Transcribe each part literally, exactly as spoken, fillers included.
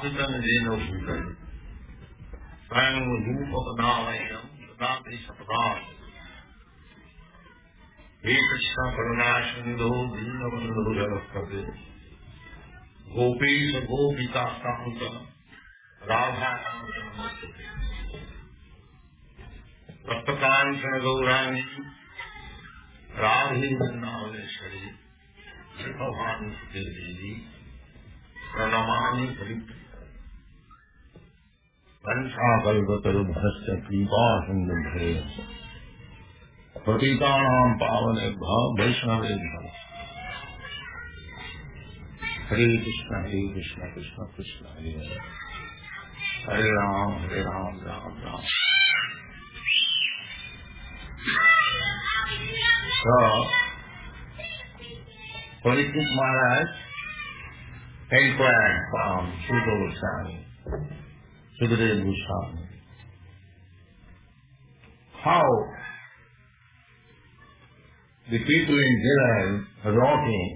स्थापितं येन भूतले स्वयं रूपकदामह्यं ददाति सततं हे कृष्ण करुणा सिन्धो दीनबन्धो जगत्पते गोपीश गोपिकान्त राधाकान्त नमोस्तुते तप्तकाञ्चन गौराङ्गी राधे वृन्दावनेश्वरी भवानी देवी प्रणमामि हरिप्रिया वंशाकल्पतरुभ्यश्च कृपा सिन्धुभ्यः पतितानां पावनेभ्यः वैष्णवेभ्यः हरे कृष्ण हरे कृष्ण कृष्ण कृष्ण हरे हरे हरे राम हरे Ram Ram Ram. So, Parikshit Maharaj inquired from Shuddha Goswami, Sukadeva Goswami, how the people in general rotting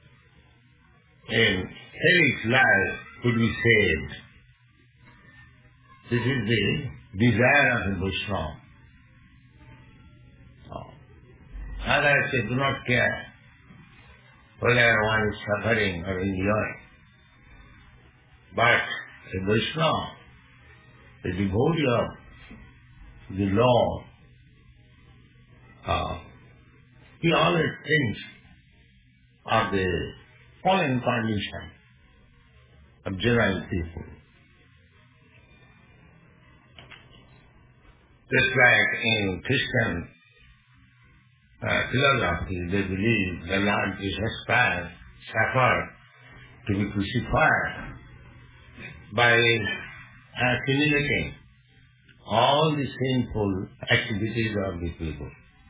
in hellish life could be saved. This is the desire of the Vaishnava. Others they do not care whether one is suffering or enjoying. But a Vaishnava, a devotee of the Lord, uh, he always thinks of the fallen condition of general people. Just like in Christian uh, philosophy, they believe the Lord Jesus Christ suffered to be crucified by accumulating all the sinful activities of the people.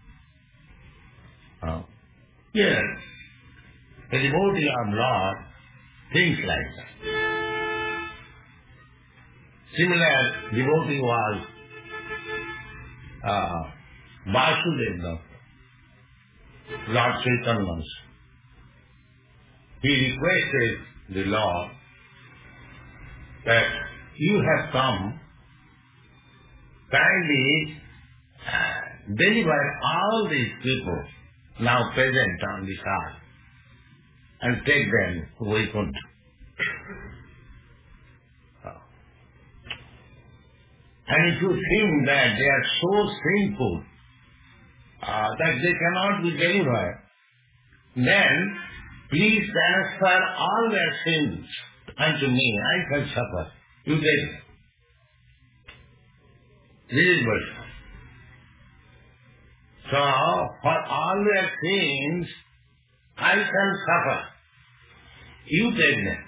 Uh, yes, the devotee of Lord thinks like that. Similar devotee was uh, Vasudeva, Lord Chaitanya. He requested the Lord that you have come, kindly uh, deliver all these people now present on this earth and take them to Vaikuntha. And if you think that they are so sinful uh, that they cannot be delivered, then please transfer all their sins unto me. I shall suffer. You take it. This is Vaishnava. So, for all their sins, I shall suffer. You take them.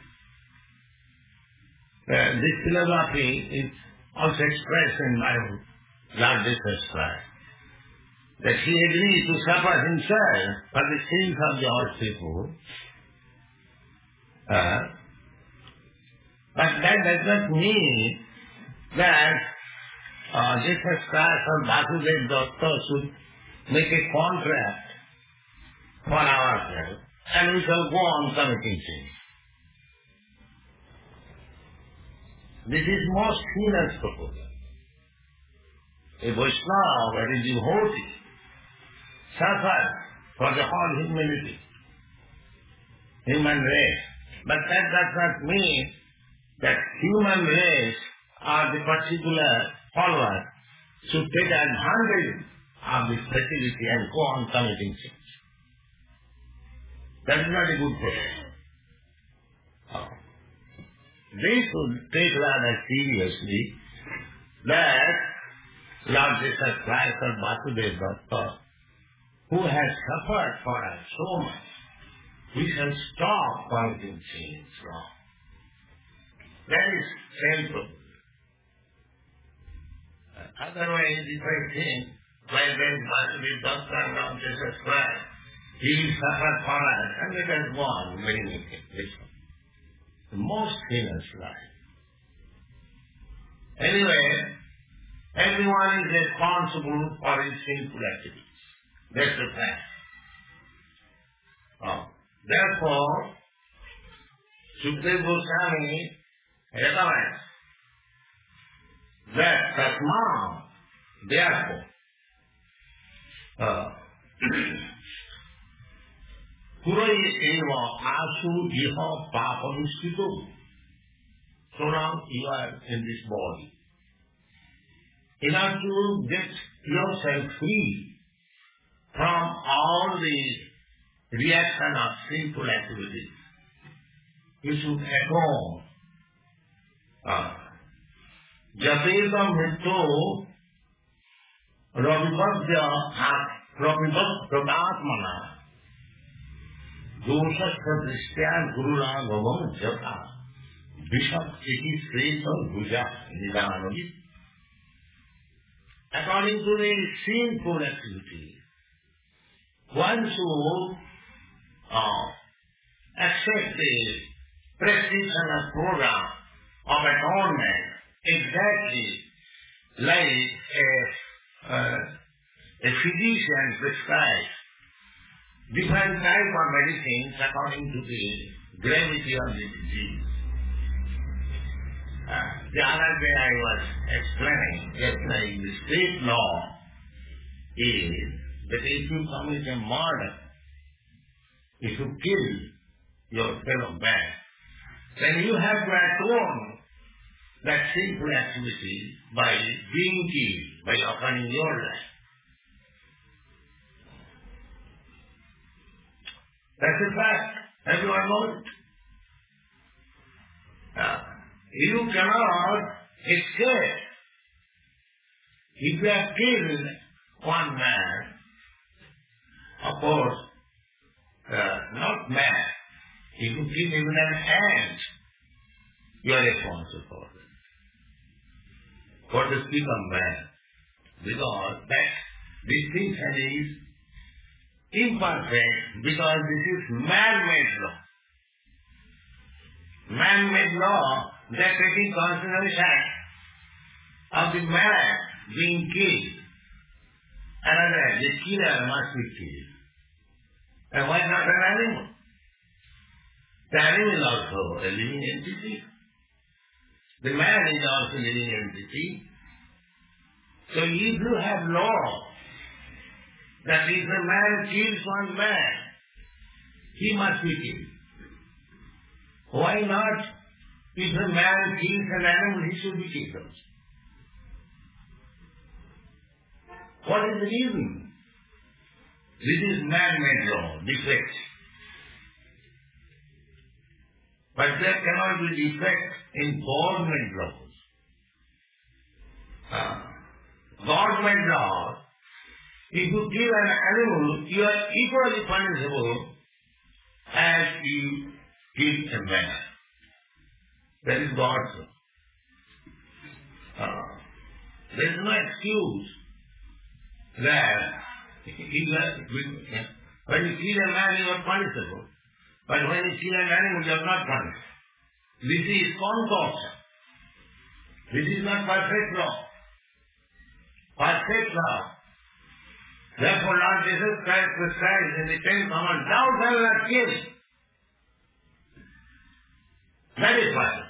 Uh, this philosophy is also expressed in my Lord Jesus Christ, that he agreed to suffer himself for the sins of the all people. Uh, but that does not mean that uh, Jesus Christ or Vasudeva Datta should make a contract for ourselves and we shall go on committing sins. This is most heinous proposal. A Vaishnava, a devotee, suffers for the whole humanity, human race. But that does not mean that human race or the particular follower should take advantage of this facility and go on committing sins. That is not a good proposal. Oh. They should take rather seriously that Lord Jesus Christ or Vasudeva Datta, who has suffered for us so much, we shall stop committing sins wrong. That is simple. Otherwise, if I think, well then Vasudeva Datta and Lord Jesus Christ, he will suffer for us, and let us go on doing it. The most heinous life. Anyway, everyone is responsible for his sinful activities. That's the fact. Oh. Therefore, Sukadeva Goswami recommends that Tasma, therefore, uh, Kurai eva asu jiha papamishkito. So now you are in this body. In order to get yourself free from all the reaction of sinful activities, you should atone. Jateva mritto ravibhadya ravibhadyaatmana doshasya drishtya guruna gavam jata bisham iti sreta bhuja nidanamit. According to the sinful activity, one should uh, accept the prescription and program of atonement exactly like a, uh, a physician prescribes different type of medicines according to the gravity of the disease. Uh, the other day I was explaining that like the state law is that if you commit a murder, if you kill your fellow man, then you have to atone that sinful activity by being killed, by offering your life. That's a fact. Everyone knows it. Uh, you cannot escape. If you have killed one man, of course, uh, not man, if you kill even an ant, you are responsible for it. For the speak of man. Because that distinction is imperfect, because this is man-made law. Man-made law, they are taking consideration of the man being killed. Another, the killer must be killed. And why not an animal? The animal is also a living entity. The man is also a living entity. So if you have law that if a man kills one man, he must be killed. Why not? If a man kills an animal, he should be killed also. What is the reason? This is man-made law, defect. But there cannot be defect in God-made laws. Uh, God-made law, if you kill an animal, you are equally punishable as you kill a man. That is God's law. Uh, there is no excuse that if you are, when you kill a man, you are punishable. But when you kill an animal, you are not punished. This is concoction. This is not perfect law. Perfect law. Therefore, Lord Jesus Christ prescribes in the Ten Commandments, thou shalt not kill. That is perfect.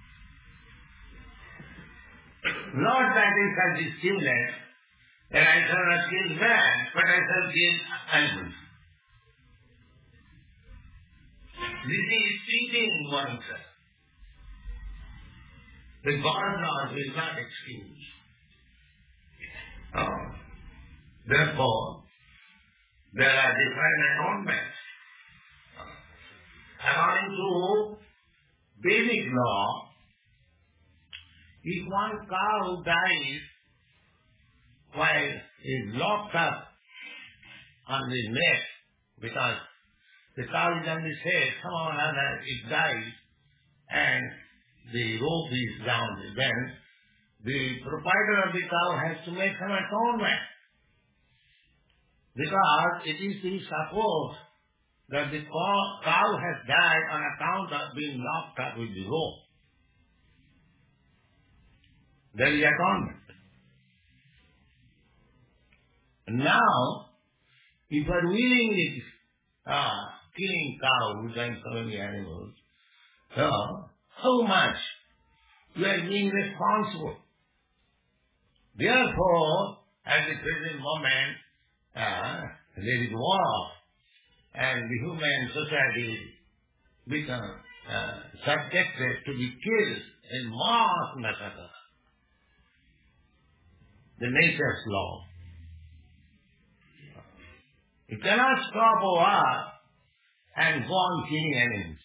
Not that it has this stillness, that I shall not kill man, but I shall kill animals. This is cheating oneself. The God's law will not excuse. Oh. Therefore, there are different atonements. According to Vedic law, if one cow dies while it is locked up on the neck, because the cow is on the head, somehow or other it dies, and the rope is down, then the proprietor of the cow has to make some atonement. Because it is to be supposed that the cow has died on account of being locked up with the rope. There is atonement. Now, if you are willingly uh, killing cows and so many animals, so how much You are being responsible. Therefore, at the present moment, uh, there is war, and the human society become uh, subjected to be killed in mass massacre. The nature's law. You cannot stop a war and go on killing enemies.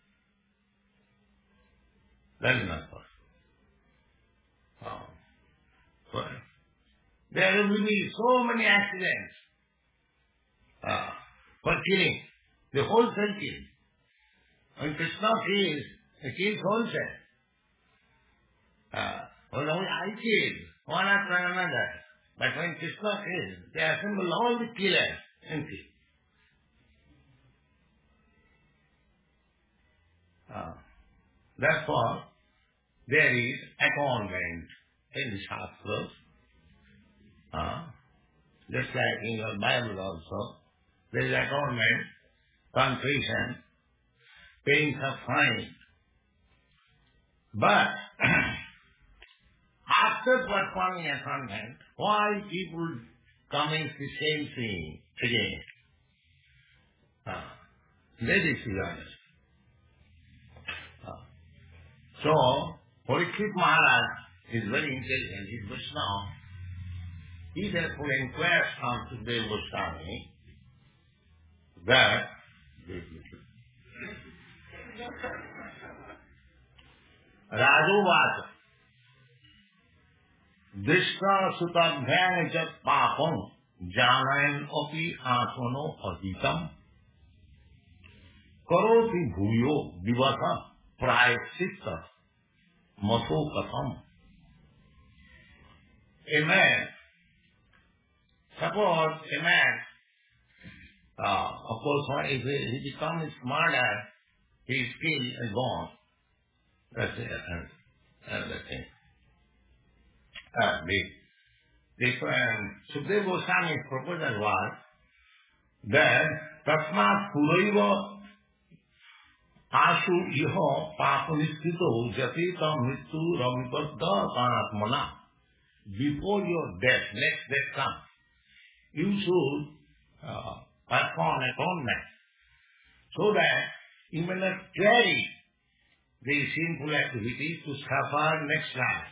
That is not possible. Oh. Well, there will be so many accidents uh, for killing, the wholesale killing. When Krishna kills, he kills wholesale. Uh, well, only I kill, one after another. But when Krishna kills, they assemble all the killers and kill. Uh, therefore, there is atonement in the Shastras. Uh, just like in your Bible also, there is atonement, contrition, paying some fine. But after performing atonement, why people commit the same thing again? Uh, that is the honest. Uh, so, Parikshit Maharaj is very intelligent. He is Vaishnava. He therefore inquires from Sukadeva Goswami that Rajovat Drishta Sutabhyang Jat Papam Janayan Opi Asono Ahitam Karoti Bhuyo Divata Prayaksitta Maso Katham. A man, suppose a man, uh, of course, if he, he becomes smarter, his skill is gone. That's it, another thing. Uh, the the um, Sukadeva Goswami's proposal was that Tasmat Puraiva Ashu Iho Papanistito Jatita Mittu Ravipadda Panatmana. Before your death, next death comes, you should uh, perform atonement so that you may not carry the sinful activities to suffer next life.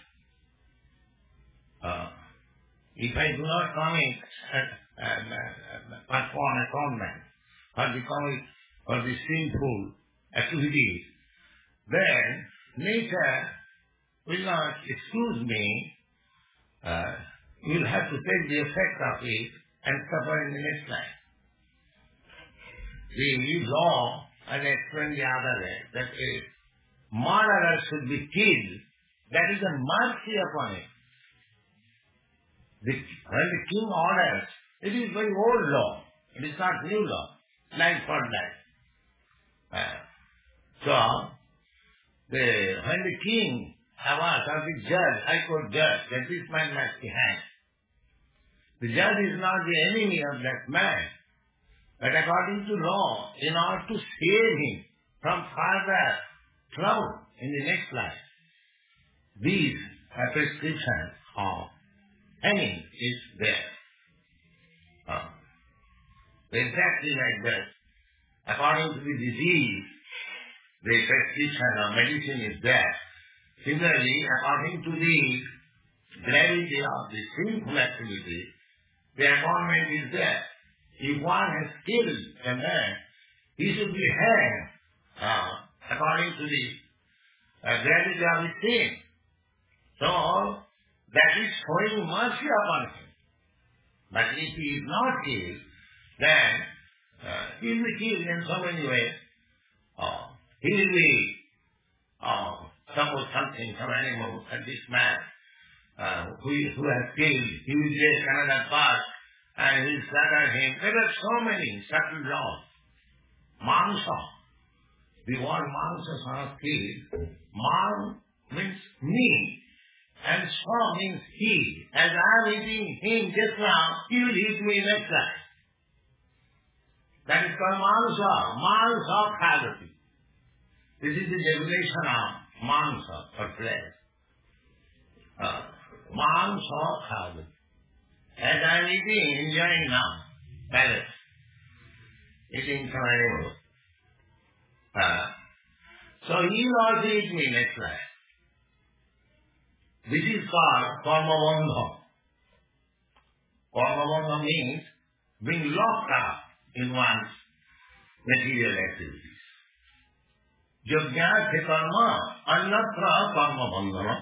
Uh, if I do not commit uh, uh, uh, perform atonement for the commit for the sinful activities, then nature will not excuse me. Uh, you will have to take the effect of it and suffer in the next life. The law, as I explained the other way, that a murderer should be killed, that is a mercy upon it. The, when the king orders, it is very old law. It is not new law. Life for life. Uh, so, the, when the king awards or the judge, High Court judge, that this man must be hanged, the judge is not the enemy of that man. But according to law, in order to save him from further trouble in the next life, these are prescriptions of hanging is there. Uh, exactly like that. According to the disease, the prescription or medicine is there. Similarly, according to the gravity of the sinful activity, the atonement is there. If one has killed a man, he should be hanged uh, according to the uh, gravity of his sin. So, that is showing mercy upon him. But if he is not killed, then uh, he will be killed in so many ways. Uh, he will be, uh, suppose something, some animal, and this man uh, who, who has killed, he will take another part and he will slaughter him. There are so many subtle laws. Mansa. The word mansa sounds killed. Man means me. And Swa means he. As I am eating him just now, he will eat me next life. That is called mansa. Mansa khalati. This is the definition of mansa, or flesh. Uh, Mam Sa Khad. As I am eating, enjoying now, palace, eating some animals. Uh, so he will also eat me next life. This is called karma bandha. Karma bandha means being locked up in one's material activities. Yajna se karma, annatra karma bandhana.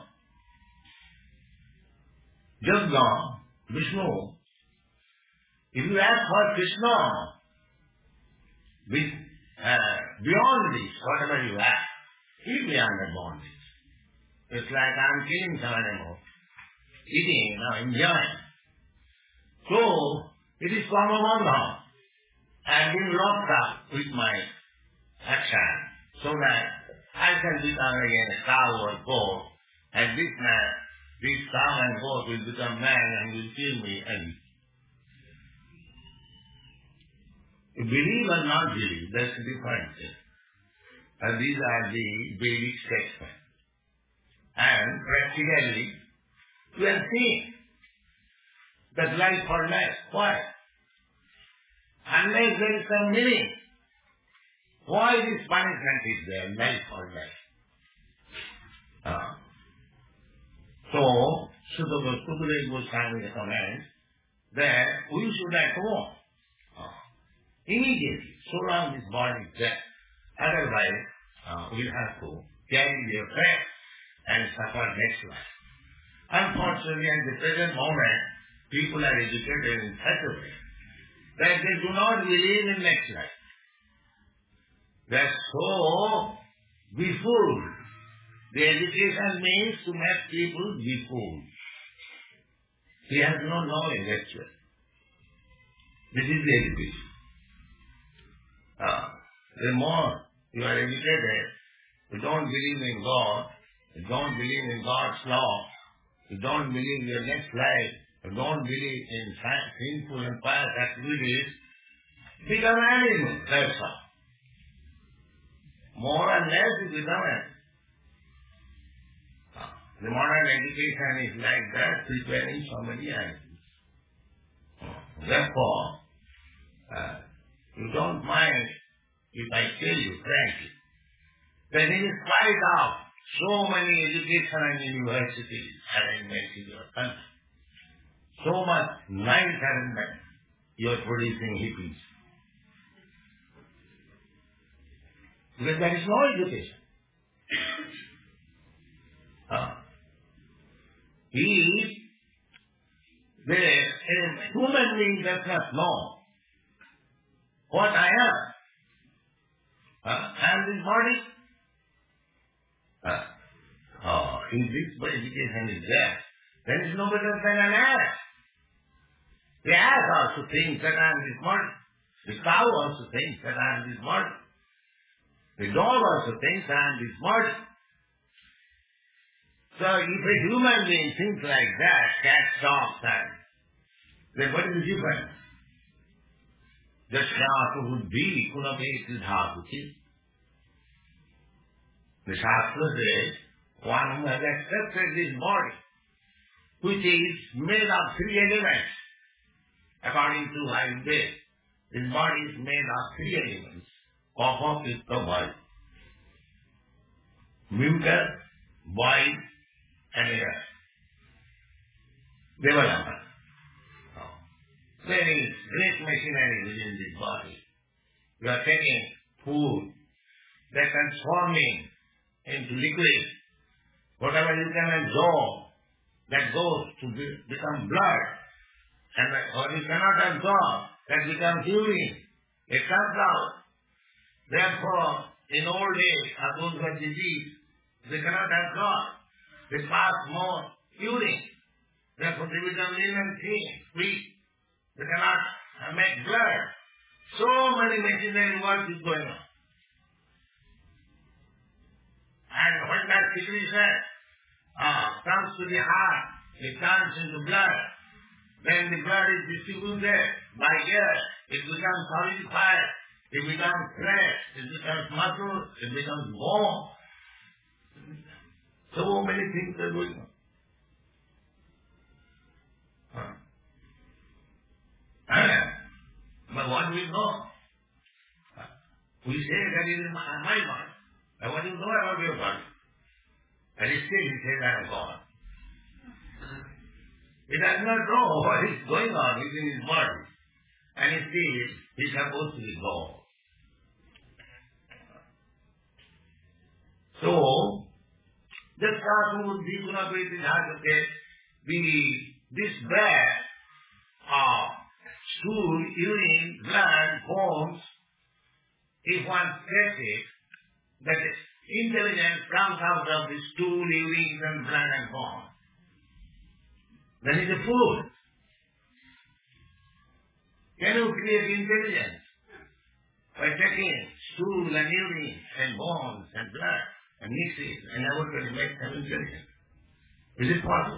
Yajna, Vishnu, if you ask for Krishna, with, uh, beyond this, whatever you ask, he beyond the bondage. It's like I'm killing some animal, eating, now enjoying. So, it is karma bandha. I have been locked up with my action, so that I can become again a cow or goat, and this man, this cow and goat will become man and will kill me and you believe or not believe, that's the difference. And these are the Vedic statements. And practically, we are seeing that life for life. Why? Unless there is some meaning, why this punishment is there, life for life? Uh, so, Sukadeva Goswami recommends that we should at home, uh, immediately, so long this body is there. Otherwise, uh, we'll have to carry the effect and suffer next life. Unfortunately, at the present moment, people are educated in such a way that they do not believe in next life. They are so befooled. The education means to make people befooled. He has no knowledge actually. This is the education. Uh, the more you are educated, you don't believe in God, you don't believe in God's law, you don't believe in your next life, you don't believe in sinful and pious activities, become animal, that's all. More or less you become animal. The modern education is like that, preparing so many animals. Therefore, uh, you don't mind if I tell you frankly, that in spite of so many education and universities arrangements in your country, so much nice arrangement, you are producing hippies. Because there is no education. uh, he, the a human being does not know what I am. Uh, and this body, uh, oh, if this education is there, then it's no better than an ass. The ass also thinks that I am this body. The cow also thinks that I am this body. The dog also thinks I am this body. So if a human being thinks like that, cat, dog, son, then what is the difference? Jashyātu buddhi kunapeti dhātuti. The Shastra says, one who has accepted this body, which is made of three elements, according to Ayurveda, this body is made of three elements, Kapha, Pitta, Vata. Mucus, void, and air. Development. There is great machinery within this body. You are taking food, they are transforming into liquid. Whatever you can absorb, that goes to be, become blood. And what you cannot absorb, that becomes urine. It comes out. Therefore, in old age, or those who are diseased, they cannot absorb. They pass more urine. Therefore, they become lean and thin, weak. They cannot make blood. So many machinery work is going on. And when that secretion uh, comes to the heart, it turns into blood. Then the blood is distributed by air. It becomes solidified. It becomes flesh. It becomes muscle. It becomes bone. So many things are going on. will know? We say that it is my, my mind. And what do you know about your body? And still he says, I am God. He does not know what is going on within his body. And he says, he is supposed to be God. So, the Sattva-buddhi Guna-priti Dhātake, the this bag of stool, urine, blood, bones, if one says it, that intelligence comes out of the stool, urine, and blood and bones, then it's a fool. Can you create intelligence by taking stool and urine and bones and blood and mix it and everybody make them intelligent? Is it possible?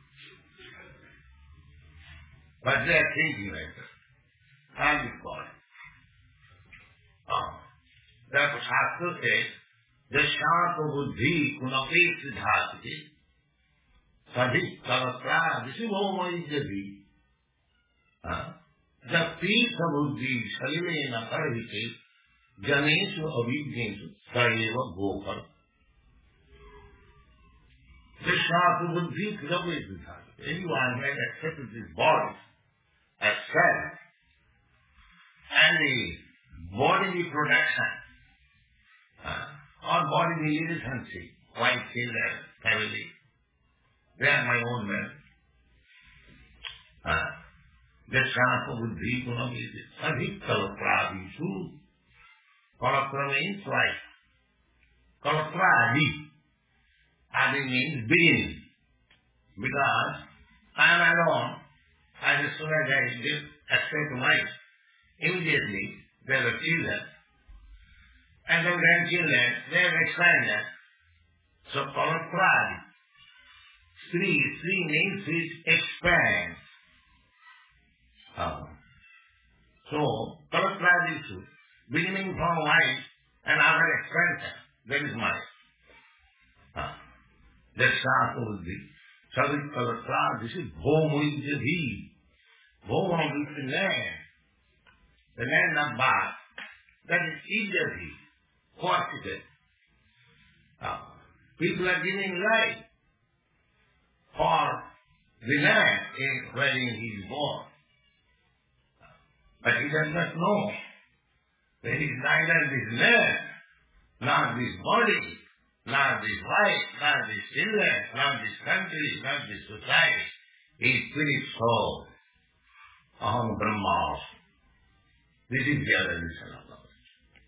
But they are thinking like that. How do you call it? Oh. Therefore, Shastra says, Dashāpa buddhi kunapet dhātite sadhik kalatra visibhomayajati. The peace of buddhi salivena karhite janesu avidyesu sareva gopar. Dashāpa buddhi kunapet dhātite. Anyone has accepted this body as self and the bodily production uh, or bodily relationship, wife, children, family, they are my own men. Uh, Dashāpa buddhi kunapeti sadhik kalatra visu. Kalatra means life. Kalatra adi. Adi means beginning. Because I am alone, and as soon as I give accept life, immediately there are children, and then grandchildren, they have expanded. So Kalapradi, Sri, Sri means which expands. Uh, so Kalapradi is beginning from life and after expansion, that is life. Uh, that's Shastra will be. Sadhik Kalatra, this is Bhomayajati. Bhoma means the land. The land of birth. That is Ijati. Forfeited. Uh, people are giving life for the land in wherein he is born. But he does not know that he is neither this land, nor this body, not this wife, not this children, not this country, not this society. He is spirit soul. Aham Brahmasmi. This is the realization of knowledge.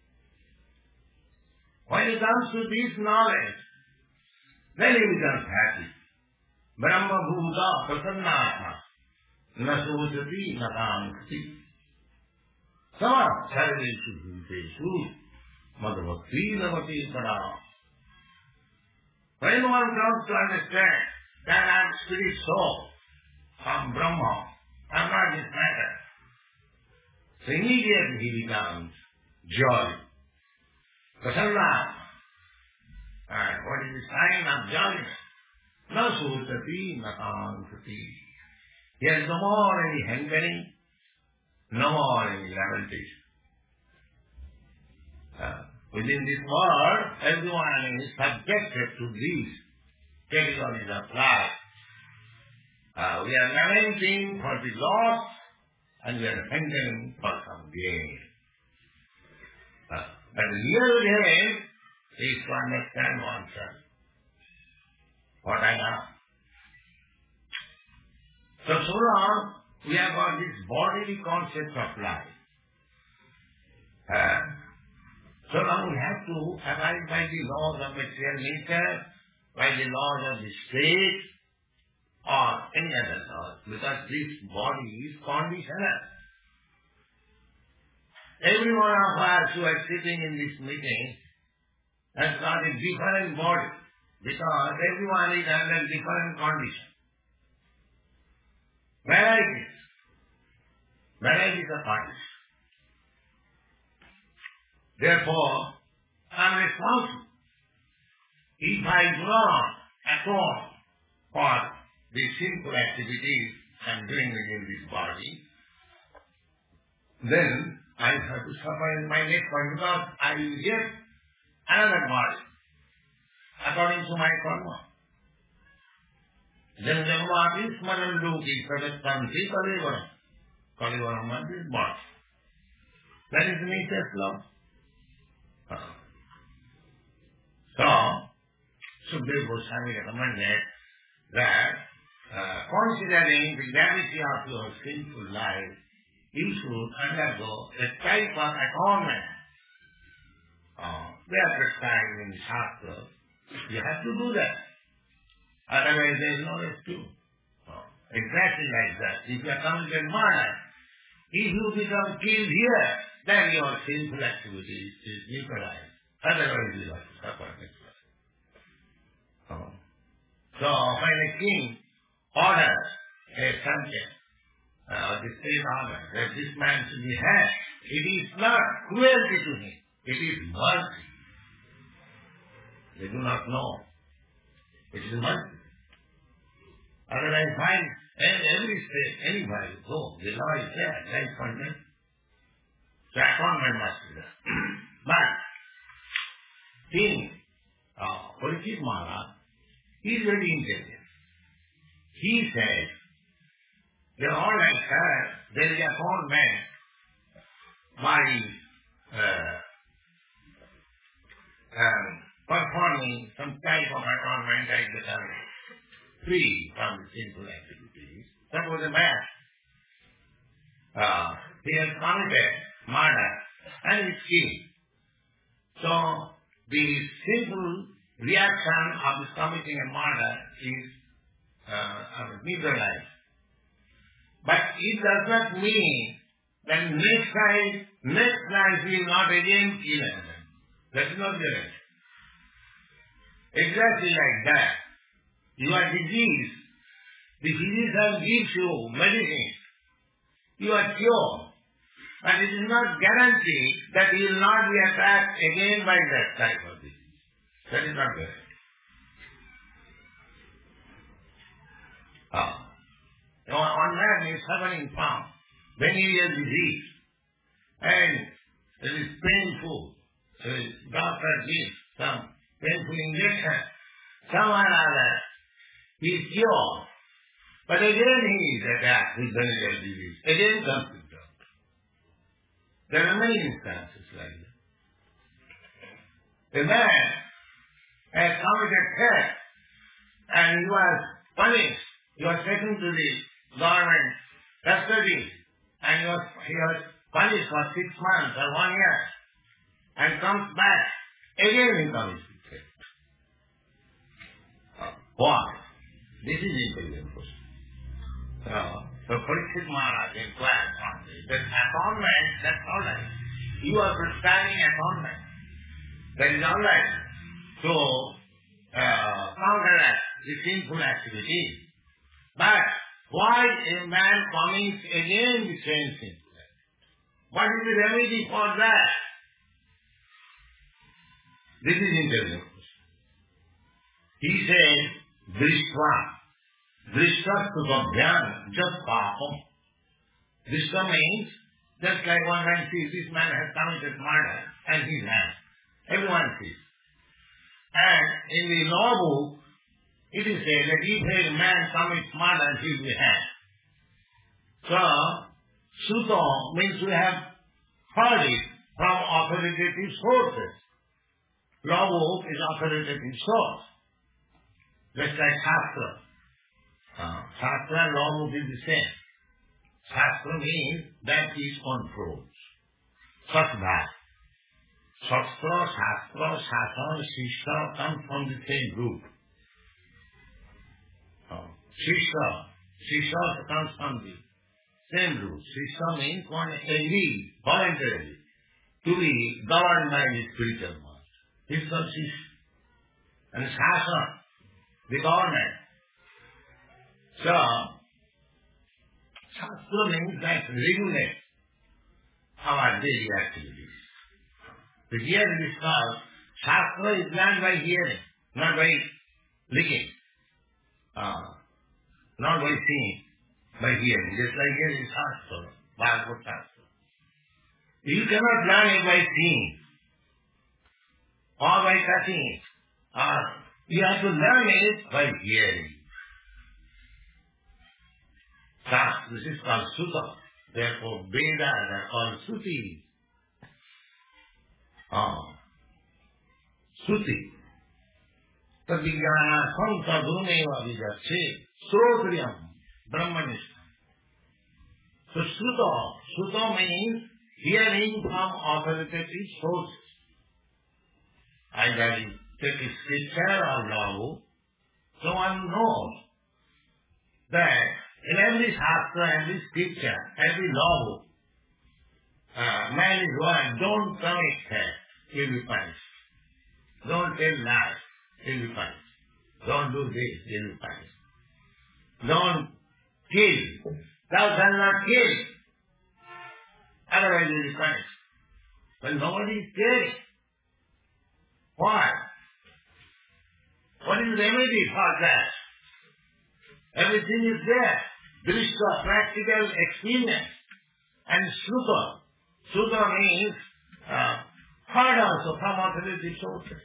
When it comes to this knowledge, then he becomes happy. Brahma bhuta prasannatma na sojati na kamkti. Sama sarveshu bhuteshu madhvakti navati padam. When one comes to understand that I am spirit soul, I am Brahma, I am not this matter, so immediately he becomes joy. Prasanna. And what is the sign of joy? Na sutati, na kankati. He has no more any hankering, no more any lamentation. Uh, Within this world, everyone is subjected to these categories of life. Uh, we are lamenting for the loss and we are hankering for some gain. Uh, but the real gain is to understand oneself. What I am. So, so long we have got this bodily concept of life. Uh, So now we have to abide by the laws of material nature, by the laws of the state, or any other laws, because this body is conditional. Every one of us who are sitting in this meeting has got a different body, because everyone is under different conditions. Varieties. Varieties of conditions. Therefore, I am responsible. If I do not atone for the sinful activities I am doing within this body, then I have to suffer in my next body because I will get another body according to my karma. Janmati smaran loki sadattanti kalivaram. Kalivaram means birth. That is the nature of love. Uh. So, Sukadeva Goswami recommended that uh, considering the gravity of your sinful life, you should undergo a type of atonement. Uh, they are prescribed in the Shastra. You have to do that. Otherwise there is no rescue. Uh, exactly like that. If you are committed murder, if you become killed here, then your sinful activity is neutralized. Otherwise you have to suffer next life. Uh, so when a king orders a subject, Uh, the state order that this man should be hanged, it is not cruelty to him, it is mercy. They do not know. It is mercy. Otherwise, find every state, anybody go, the law is there, life content. So atonement must be there. But King uh, Parikshit Maharaj is very intelligent. He said, they are all like that. There is a atonement by uh, um, performing some type of atonement like become free from the sinful activities. Suppose a man, uh, he has committed murder and is killed. So the sinful reaction of his committing a murder is uh, neutralized. But it does not mean that next time, next life he will not again kill anyone. That is not correct. Exactly like that. You are diseased. The physician gives you medicine. You are cured. But it is not guaranteed that you will not be attacked again by that type of disease. That is not correct. Ah. One man is suffering from venereal disease and it is painful. So the doctor gives some painful injection. Someone or other he is cured. But again he is attacked with venereal disease. Again comes to the doctor. There are many instances like that. The man has committed theft and he was punished. He was taken to the government custody and he was, he was punished for six months or one year and comes back, again he commits theft. Uh, why? This is intelligent question. So, so Parikshit Maharaj inquired on this. That atonement, that's all right. You are prescribing atonement. That is all right. So, uh, counteract the sinful activity. But why a man commits again the same sin? What is the remedy for that? This is intelligent question. He said, Drishva. Drishva sukabhyam just papam. Drishva means, just like one man sees this man has committed murder and he is hanged. Everyone sees. And in the law book, it is said that if a man commits murder, he will be hanged. So, Suto means we have heard it from authoritative sources. Law book is authoritative source. Just like Shastra. Uh, Shastra and law book is the same. Shastra means that is controls. Satva. Shastra, Shastra, Shastra, Shishta come from the same root. Uh, Shishta. Shishta comes from the same root. Shishta means one agrees voluntarily to be governed by the spiritual master. This is called Shishta. And Shastra, the government. So, Shastra means that regulate our daily activities. The hearing is called, Shastra is learned by hearing, not by looking, uh, not by seeing, by hearing. Just like here is Shastra, Bhagavad Shastra. You cannot learn it by seeing or by touching it. Or you have to learn it by hearing. Thus, this is called Sutta. Therefore, Vedas are called Suti. Oh. Suti. Tadvijnana samsa dhumeva vijatse srotriyam brahmanishta. So Sutta, Sutta means hearing from authoritative sources. Either you take a scripture or law, so one knows that in every shastra, every scripture, every law, uh, man is warned, don't commit theft, you'll be punished. Don't tell lies, you'll be punished. Don't do this, you'll be punished. Don't kill. Thou shalt not kill. Otherwise you'll be punished. But nobody is caring. Why? What is the remedy for that? Everything is there. Drishta, practical experience. And Sutta. Sutta means uh, heard also from authoritative sources.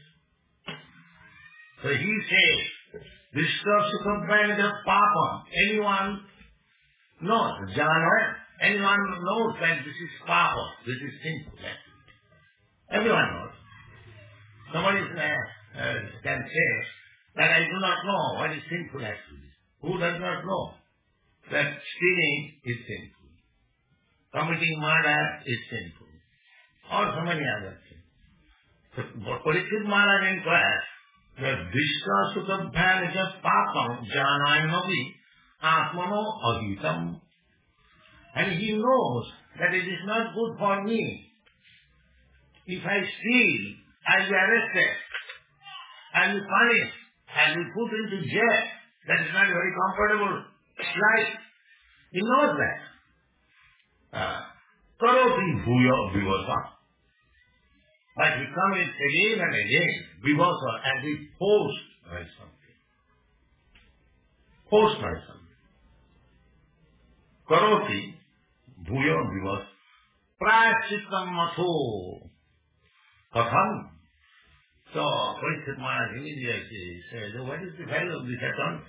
So he says, Drishta Sukham Pranita Papa. Anyone knows, Jana, anyone knows that this is Papa, this is sinful activity. Everyone knows. Somebody uh, uh, can say that I do not know what is sinful activity. Who does not know that stealing is sinful, committing murder is sinful, or so many other things. So Parikshit Maharaj inquires that Vishwa Sukha Bhanaja Papam Janayanavi Atmano Ahitam. And he knows that it is not good for me. If I steal, I will be arrested, I will be punished, I will be put into jail. That is not a very comfortable life. He knows that. Karoti bhuya vivasa. But he commits again and again, vivasa, and he forced by something. Forced by something. Karoti bhuya vivasa. Prashittam matho. Katham. So, Parikshit Maharaj immediately says, oh, what is the value of this attempt?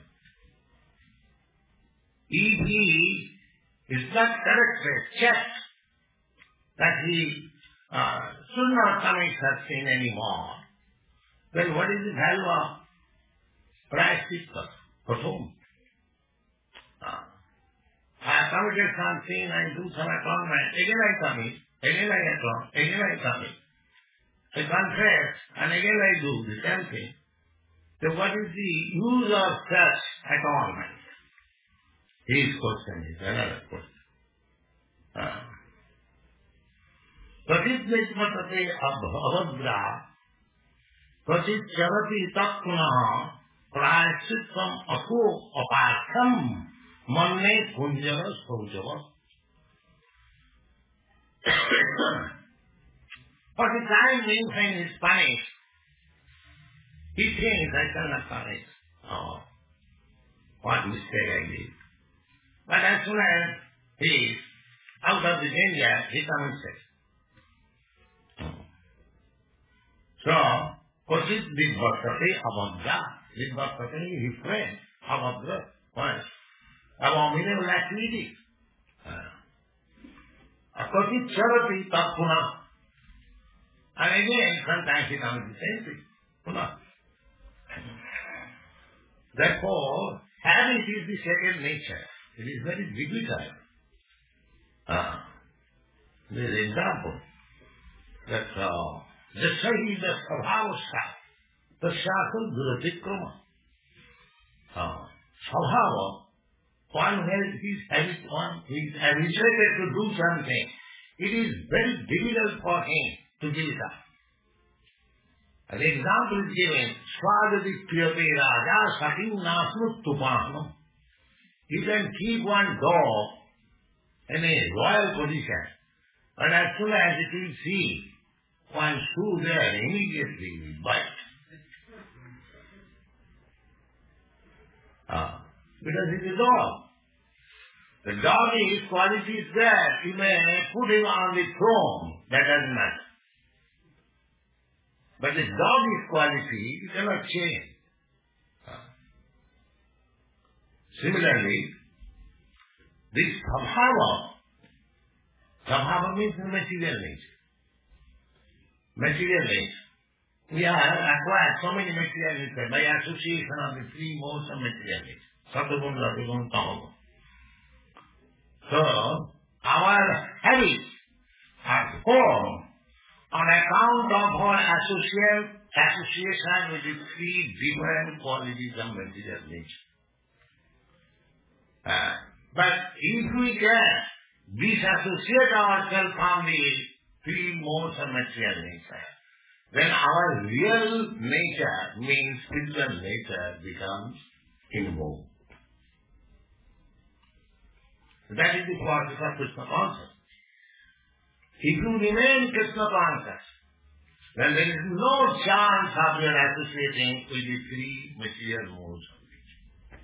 If he is not corrected, checked, that he uh, should not commit such sin anymore, then what is the value of prashchitta, for whom? Uh, I have committed some sin, I do some atonement, again I commit, again I atone, again I commit. I confess, and again I do the same thing. So what is the use of such atonement? His question is another question. Pratit nitmatate abhavadra pratit charati takpunaha prayashitvam aso apartham manne kunjara saujava. For the time being when he is punished, he thinks, I shall not punish. Oh, what mistake I did. But as soon as he is out of the danger, he commits it. So, Kosit Vidbhaktate Abhadra. Vidbhaktate is his friend. Abhadra. What? Abominable activity. Kosit Charati Tatpuna. And again, sometimes he comes the same thing. Puna. Therefore, habit is the second nature. It is very difficult. Uh, there is an example that Jasahi the Svabhavastha, the Shasam Duratikrama. Svabhava, one has his habit, one is habituated to do something. It is very difficult for him to give it up. An example is given, Swadati Priyate Raja Satim Nasmut. You can keep one dog in a royal position, but as soon as it will see one shoe there, immediately it will bite. Ah, because it is a dog. The dog is qualities there. You may put him on the throne, that doesn't matter. But the doggish quality, you cannot change. Similarly, this sabhava, sabhava means the material nature. Material nature. We have acquired so many material nature by association of the three modes of material nature. Sattva-gun, raja-gun, tama-gun. So, our habits are formed on account of our association, association with the three different qualities of material nature. Uh, but if we can disassociate ourselves from the three modes of material nature, then our real nature, means spiritual nature, becomes involved. That is the process of Krishna consciousness. If you remain Krishna conscious, then there is no chance of your associating with the three material modes of nature.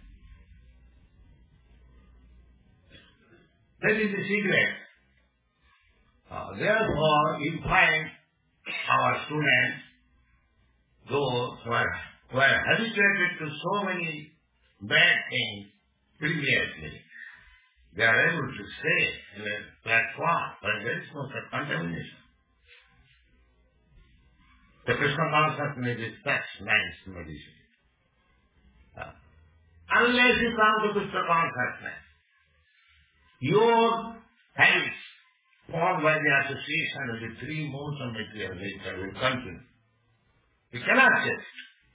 That is the secret. Uh, therefore, you find our students, those who are, who are habituated to so many bad things previously, they are able to stay in a platform, but there is no contamination. The Krishna consciousness is such nice medicine. Uh, unless you come to Krishna consciousness, your habits formed by the association of the three modes of material nature will continue. You cannot just.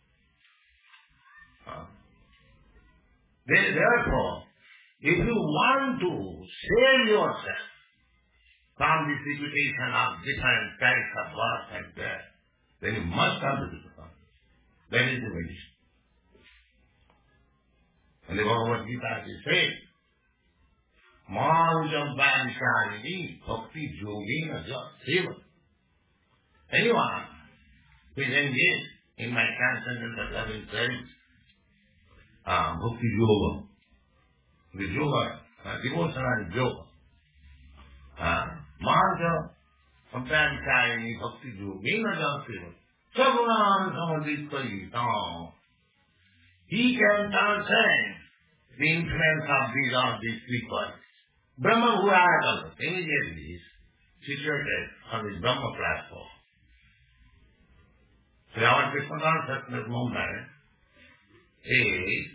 Uh, therefore, if you want to save yourself from this reputation of different types of birth and death, then you must come to Krishna consciousness. That is the medicine. And the Bhagavad Gita is saying, Mājam Vānisharini Bhakti Yogena Seva. Anyone who is engaged in my transcendental loving service, uh, Bhakti Yoga, the yoga, uh, devotional yoga, uh, Mājam Vānisharini Bhakti Yogena Seva. Sagunan Samadhittayita. He can transcend the influence of these or these three qualities. Brahma Bhurākalpa immediately is situated on this Brahma platform. So our Krishna consciousness movement is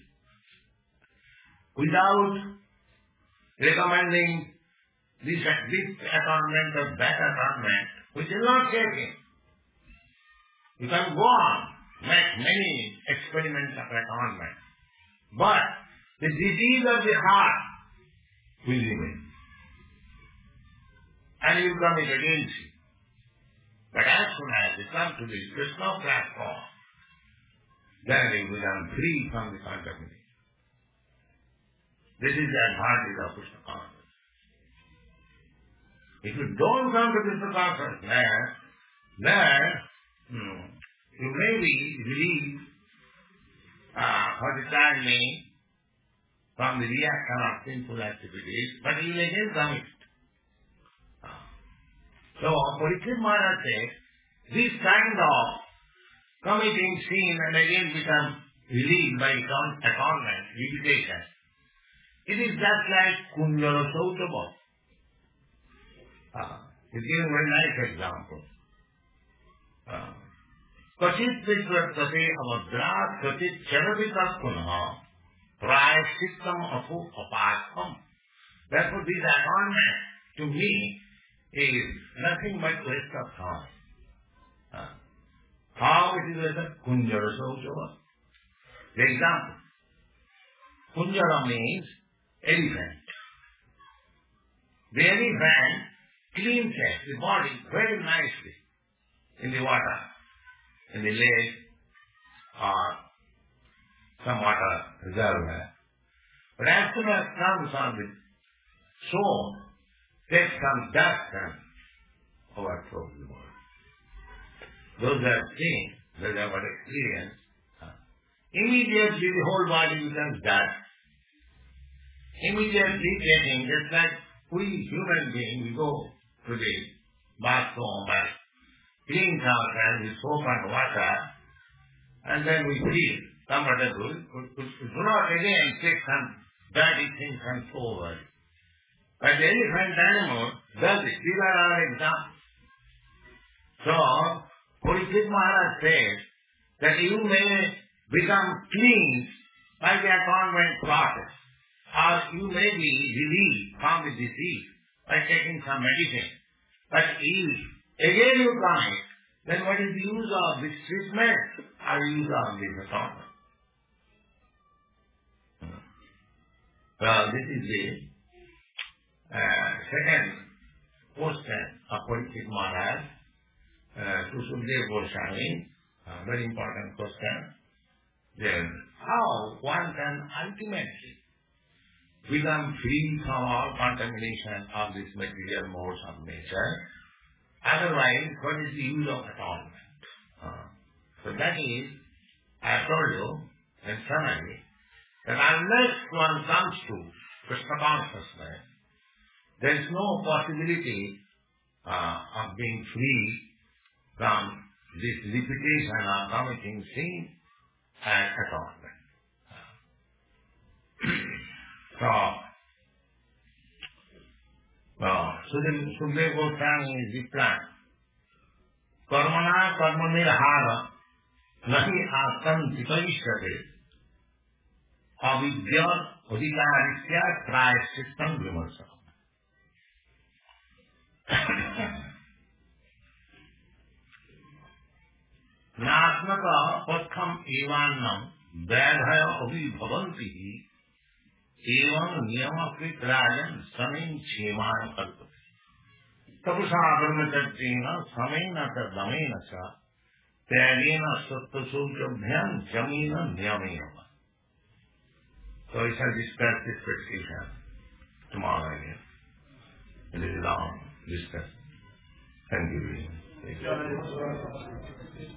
without recommending this, this atonement or that atonement, which is not taking. You can go on, make many experiments of atonement, but the disease of the heart will remain. And you commit against it. But as soon as you come to this Krishna platform, then you become free from the contamination. This is the advantage of Krishna consciousness. If you don't come to Krishna consciousness, then hmm, you may be relieved uh, for the time being from the reaction of sinful activities, but you will again commit. So, Parikshit Maharaj says, this kind of committing sin and again become relieved by atonement, meditation, it is just like Kunjara Sautava. Uh, it's giving a very nice example. Kachit Vishwatate Avadrat Kachit Charavitas Kunha Prayashittam Apu Apasam. Therefore, this atonement to me is nothing but waste of time. Uh, how it is a Kunjara Sautava? The example. Kunjara means elephant. The elephant cleans the body very nicely in the water, in the lake or some water reservoir. But as soon as it comes on the shore, takes some dust and overthrows the body. Those who have seen, those who have experienced, uh, immediately the whole body becomes dust. Immediately getting, just like we human beings, we go to the bathroom and cleans ourselves with soap and water, and then we feel comfortable. We do not again take some dirty things and throw away. But the elephant animal does it. These are our examples. So, Parikshit Maharaj says that you may become clean by the atonement process, or you may be relieved from the disease by taking some medicine. But if again you commit, then what is the use of this treatment or use of this atonement? Well, this is the uh, second question of Parikshit Maharaj uh, to Sukadeva Goswami. Uh, very important question. Then, how one can ultimately become free from all contamination of this material modes of nature? Otherwise, what is the use of atonement? Uh, so that is, I told you in summary, that unless one comes to Krishna consciousness, there is no possibility uh, of being free from this repetition of committing sin and atonement. So, uh, Sukadeva Goswami is the plan. Karmana karmanirhara nahi asanti karishyate avidya adhikarisya prayashittam vimarsa. Nasmaka patham evannam vedhaya abhibhavanti evam niyamaprit rajan samin chemana kalpate. Tapusa brahmacharjena samena tadamena sa tyagena sattvasulchabhyam jamina niyamena. So we shall discuss this petition tomorrow again. It is long discussion. Thank you very much. Thank you.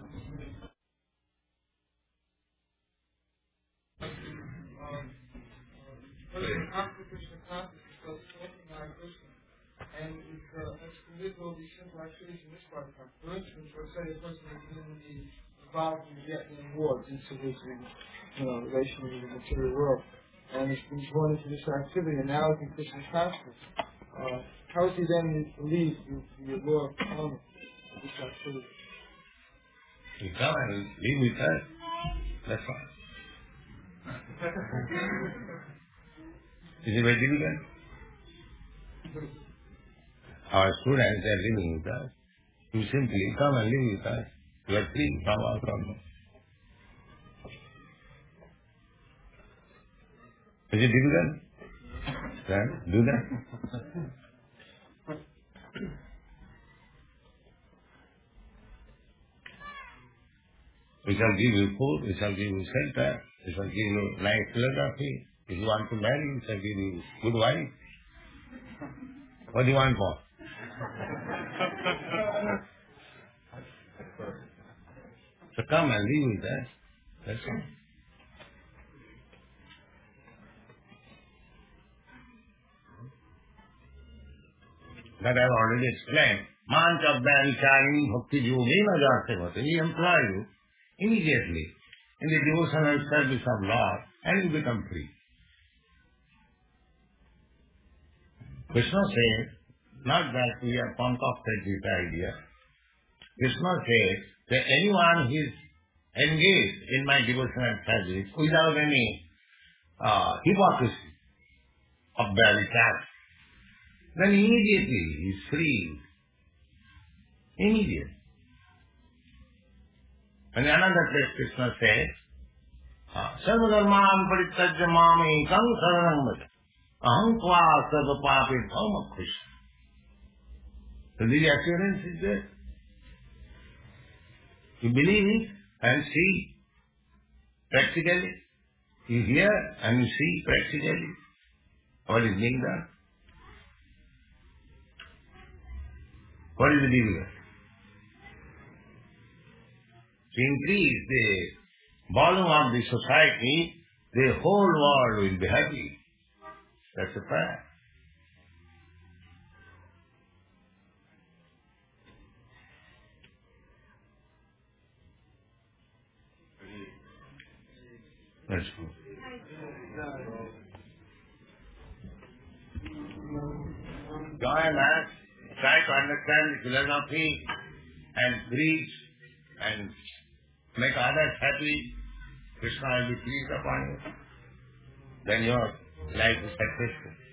After Krishna consciousness, so it's working on Krishna. And it's uh, excluded all these simple activities in this part. For instance, let's say a person is going to be involved in getting awards into his you know, relation with the material world. And he's been drawn into this activity, and now he's in Krishna's consciousness. Uh, how is he then relieved with the law of atonement of this activity? You come and live with us. That's fine. Is it very difficult? Our students are living with us. You simply come and live with us. You are free from our problems. Is it difficult? Then do that. We shall give you food, we shall give you shelter, we shall give you nice philosophy. If you want to marry, we shall give you good wife. What do you want for? So come and live with us. That's all. That I have already explained. Mancha Bhaichari Bhakti Yogena Jasevate. We employ you immediately in the devotional service of Lord and you become free. Krishna says, not that we have concocted this idea. Krishna says that anyone who is engaged in my devotional service without any uh, hypocrisy of Bhaichari, then immediately he is free. Immediately. And another place Krishna says, Sarva dharman parityajya mam ekam saranam vraja aham tva sarva papi bhama krishna. So the assurance is there. You believe it and see practically. You hear and you see practically what is being done. What is the difficulty? To increase the volume of the society, the whole world will be happy. That's a fact. successful. Join us, try to understand the philosophy and preach and make others happy. Krishna will be pleased upon you. Then your life is successful.